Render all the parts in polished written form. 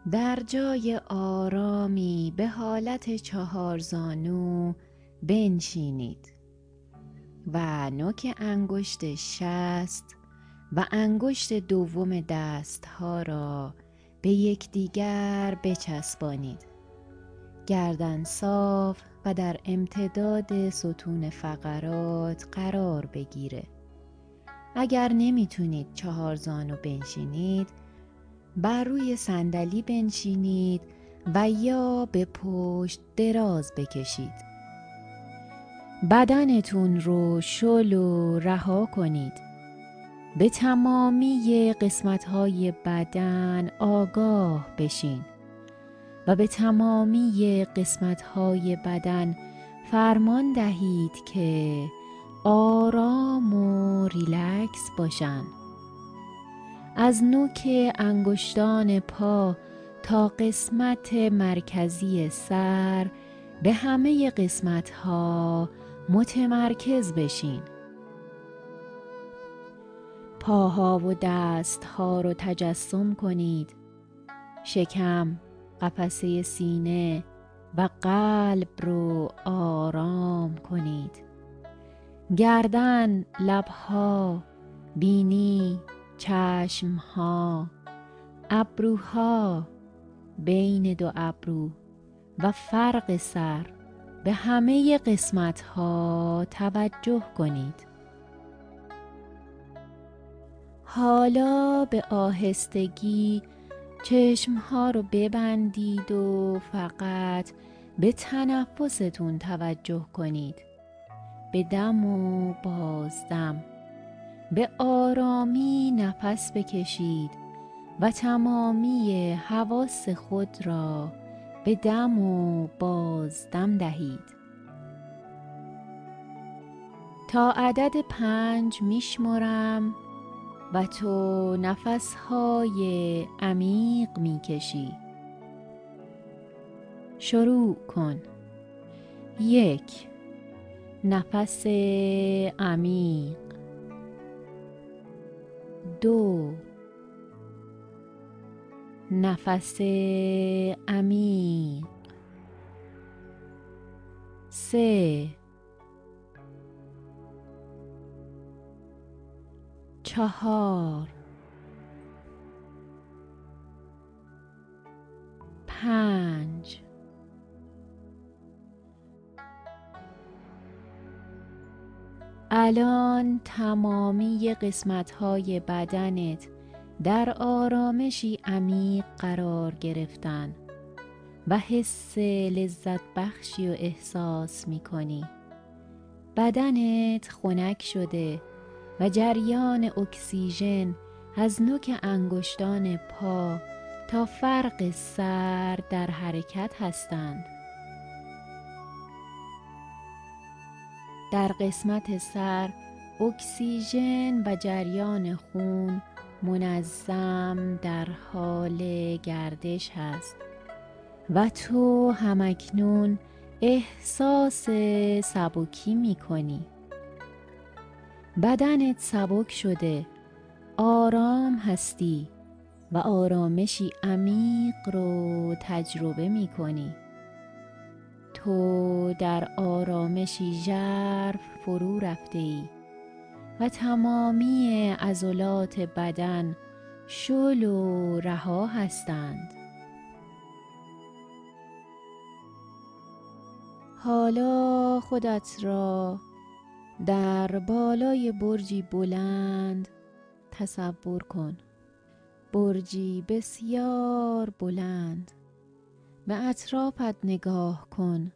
در جای آرامی به حالت چهارزانو بنشینید و نوک انگشت شست و انگشت دوم دستها را به یکدیگر بچسبانید. گردن صاف و در امتداد ستون فقرات قرار بگیره. اگر نمیتونید چهارزانو بنشینید، بر روی صندلی بنشینید و یا به پشت دراز بکشید. بدنتون رو شل و رها کنید. به تمامی قسمت‌های بدن آگاه بشین و به تمامی قسمت‌های بدن فرمان دهید که آرام و ریلکس باشن. از نوک انگشتان پا تا قسمت مرکزی سر به همه قسمت‌ها متمرکز بشین. پاها و دستها رو تجسم کنید. شکم، قفسه سینه و قلب رو آرام کنید. گردن، لبها، بینی، چشمها، ابروها، بین دو ابرو و فرق سر به همه قسمتها توجه کنید. حالا به آهستگی چشمها رو ببندید و فقط به تنفستون توجه کنید. به دم و بازدم. به آرامی نفس بکشید و تمامی حواس خود را به دم و بازدم دهید. تا عدد 5 میشمرم و تو نفسهای عمیق میکشی. شروع کن. 1. نفس عمیق. 2. نفس عمیق. 3. 4. 5. الان تمامی قسمت‌های بدنت در آرامشی عمیق قرار گرفتن و حس لذت بخشی و احساس می‌کنی. بدنت خنک شده و جریان اکسیژن از نوک انگشتان پا تا فرق سر در حرکت هستند. در قسمت سر اکسیژن و جریان خون منظم در حال گردش هست و تو همکنون احساس سبکی می کنی. بدنت سبک شده، آرام هستی و آرامشی عمیق رو تجربه می کنی. تو در آرامشی ژرف فرو رفته ای و تمامی عضلات بدن شل و رها هستند. حالا خودت را در بالای برجی بلند تصور کن. برجی بسیار بلند. به اطرافت نگاه کن.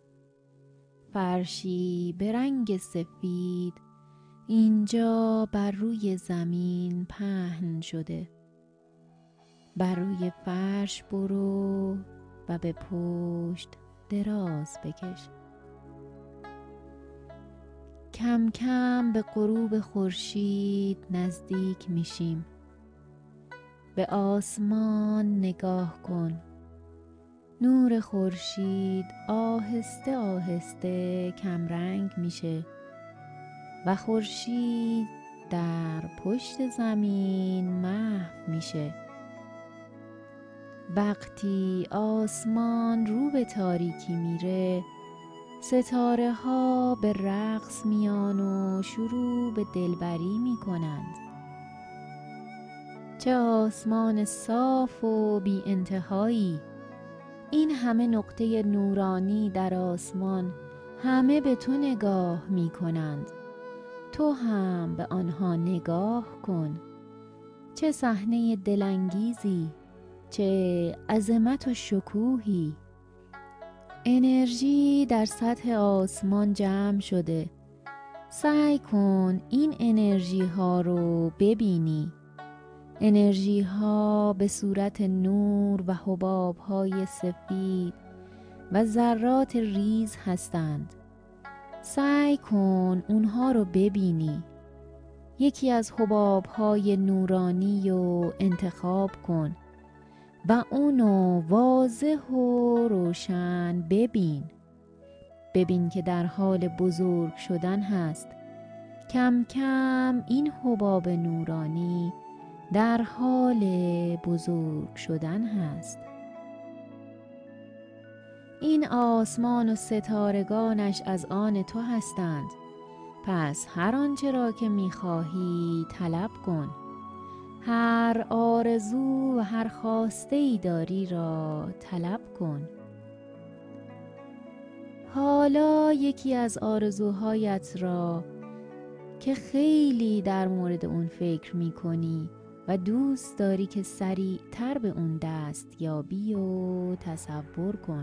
فرشی به رنگ سفید اینجا بر روی زمین پهن شده. بر روی فرش برو و به پشت دراز بکش. کم کم به غروب خورشید نزدیک میشیم. به آسمان نگاه کن. نور خورشید آهسته آهسته کمرنگ میشه و خورشید در پشت زمین محو میشه. وقتی آسمان رو به تاریکی میره، ستاره ها به رقص میان و شروع به دلبری میکنند. چه آسمان صاف و بی انتهایی! این همه نقطه نورانی در آسمان همه به تو نگاه میکنند. تو هم به آنها نگاه کن. چه صحنه دلانگیزی! چه عظمت و شکوهی! انرژی در سطح آسمان جمع شده. سعی کن این انرژی ها رو ببینی. انرژی ها به صورت نور و حباب های سفید و ذرات ریز هستند. سعی کن اونها رو ببینی. یکی از حباب های نورانی رو انتخاب کن و اونو واضح و روشن ببین. ببین که در حال بزرگ شدن هست. کم کم این حباب نورانی در حال بزرگ شدن هست. این آسمان و ستارگانش از آن تو هستند. پس هر آنچه را که می‌خواهی طلب کن. هر آرزو و هر خواسته‌ای داری را طلب کن. حالا یکی از آرزوهایت را که خیلی در مورد اون فکر می‌کنی و دوست داری که سریعتر به اون دست یابی و تصور کن.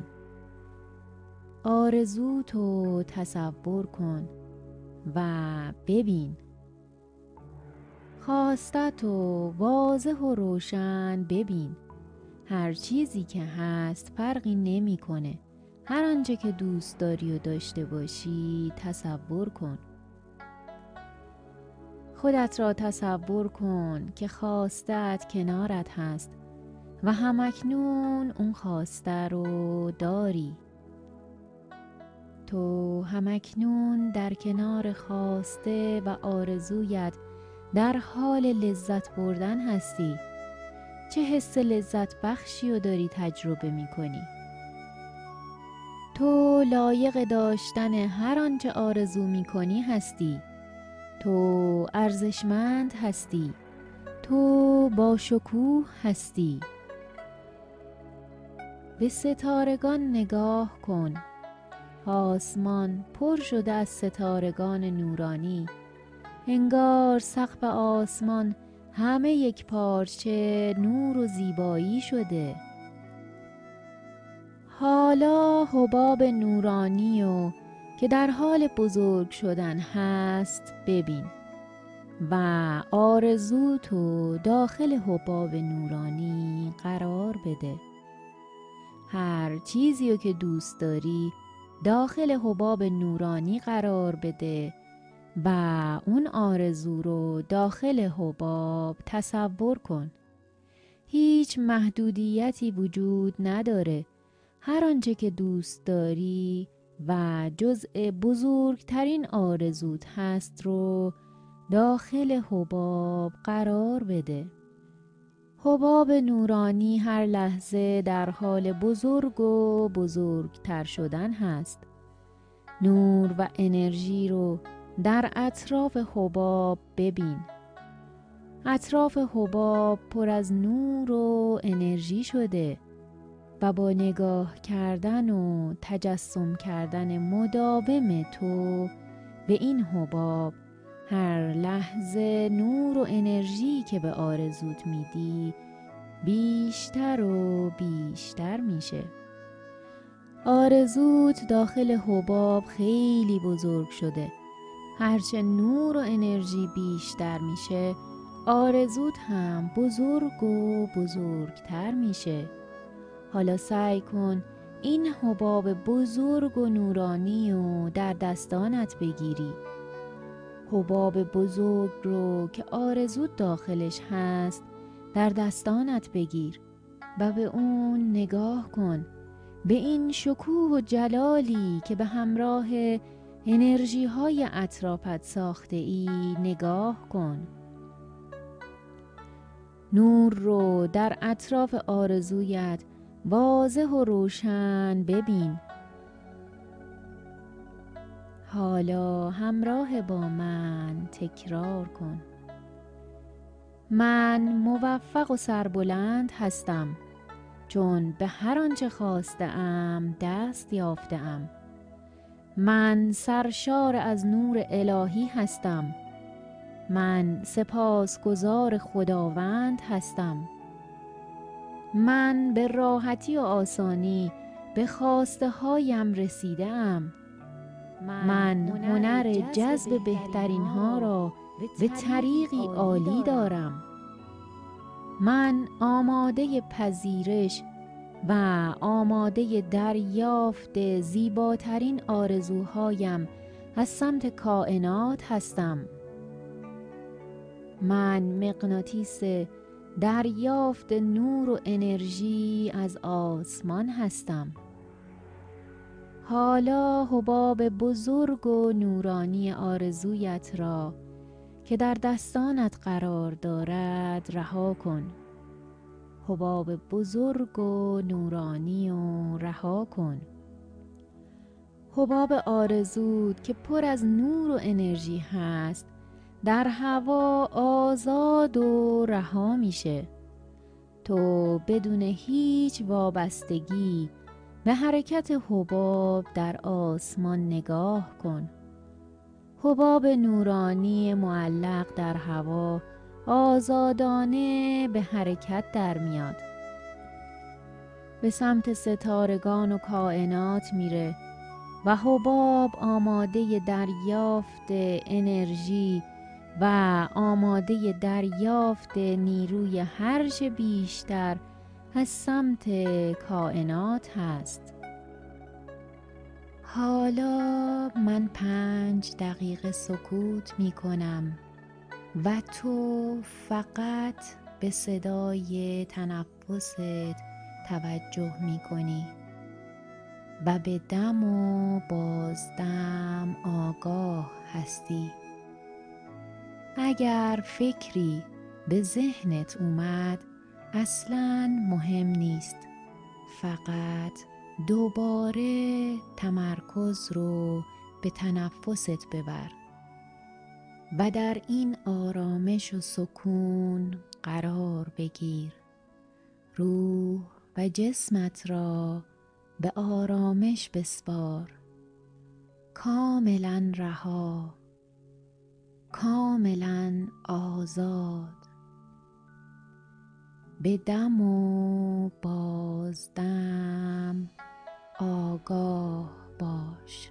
آرزوتو تصور کن و ببین. خواستتو واضح و روشن ببین. هر چیزی که هست فرقی نمی‌کنه. هر آنچه که دوست داری و داشته باشی تصور کن. خودت را تصور کن که خواستت کنارت هست و همکنون اون خواسته رو داری. تو همکنون در کنار خواسته و آرزویت در حال لذت بردن هستی. چه حس لذت بخشی رو داری تجربه می کنی؟ تو لایق داشتن هر آنچه آرزو می کنی هستی. تو ارزشمند هستی. تو با شکوه هستی. به ستارگان نگاه کن. آسمان پر شده از ستارگان نورانی. انگار سقف آسمان همه یک پارچه نور و زیبایی شده. حالا حباب نورانی و که در حال بزرگ شدن هست ببین و آرزوتو داخل حباب نورانی قرار بده. هر چیزی رو که دوست داری داخل حباب نورانی قرار بده و اون آرزو رو داخل حباب تصور کن. هیچ محدودیتی وجود نداره. هر آنچه که دوست داری و جزء بزرگترین آرزوت هست رو داخل حباب قرار بده. حباب نورانی هر لحظه در حال بزرگ و بزرگتر شدن هست. نور و انرژی رو در اطراف حباب ببین. اطراف حباب پر از نور و انرژی شده و با نگاه کردن و تجسم کردن مداوم تو به این حباب هر لحظه نور و انرژی که به آرزوت میدی بیشتر و بیشتر میشه. آرزوت داخل حباب خیلی بزرگ شده. هرچه نور و انرژی بیشتر میشه آرزوت هم بزرگ و بزرگتر میشه. حالا سعی کن این حباب بزرگ و نورانی رو در دستانت بگیری. حباب بزرگ رو که آرزوت داخلش هست در دستانت بگیر و به اون نگاه کن. به این شکوه و جلالی که به همراه انرژی های اطرافت ساخته ای نگاه کن. نور رو در اطراف آرزویت واضح و روشن ببین. حالا همراه با من تکرار کن: من موفق و سربلند هستم، چون به هر آنچه خواسته‌ام دست یافته‌ام. من سرشار از نور الهی هستم. من سپاسگزار خداوند هستم. من به راحتی و آسانی به خواسته هایم رسیده‌ام. من هنر جذب بهترین ها را به طریقی عالی دارم. من آماده پذیرش و آماده دریافت زیباترین آرزوهایم از سمت کائنات هستم. من مغناطیس دریافت نور و انرژی از آسمان هستم. حالا حباب بزرگ و نورانی آرزویت را که در دستانت قرار دارد رها کن. حباب بزرگ و نورانی و رها کن. حباب آرزوت که پر از نور و انرژی هست در هوا آزاد و رها میشه. تو بدون هیچ وابستگی به حرکت حباب در آسمان نگاه کن. حباب نورانی معلق در هوا آزادانه به حرکت در میاد. به سمت ستارگان و کائنات میره و حباب آماده دریافت انرژی و آماده دریافت نیروی هرچه بیشتر از سمت کائنات هست. حالا من 5 دقیقه سکوت می کنم و تو فقط به صدای تنفست توجه می کنی و به دم و بازدم آگاه هستی. اگر فکری به ذهنت اومد اصلاً مهم نیست، فقط دوباره تمرکز رو به تنفست ببر و در این آرامش و سکون قرار بگیر. روح و جسمت را به آرامش بسپار، کاملا رها، کاملا آزاد. به دم و بازدم آگاه باش.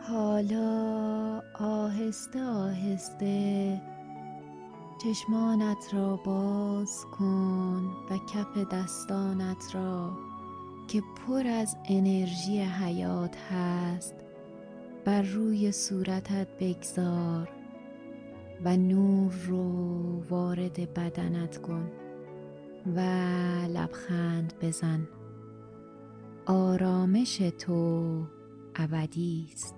حالا آهسته آهسته چشمانت را باز کن و کف دستانت را که پر از انرژی حیات هست بر روی صورتت بگذار و نور رو وارد بدنت کن و لبخند بزن. آرامش تو ابدی است.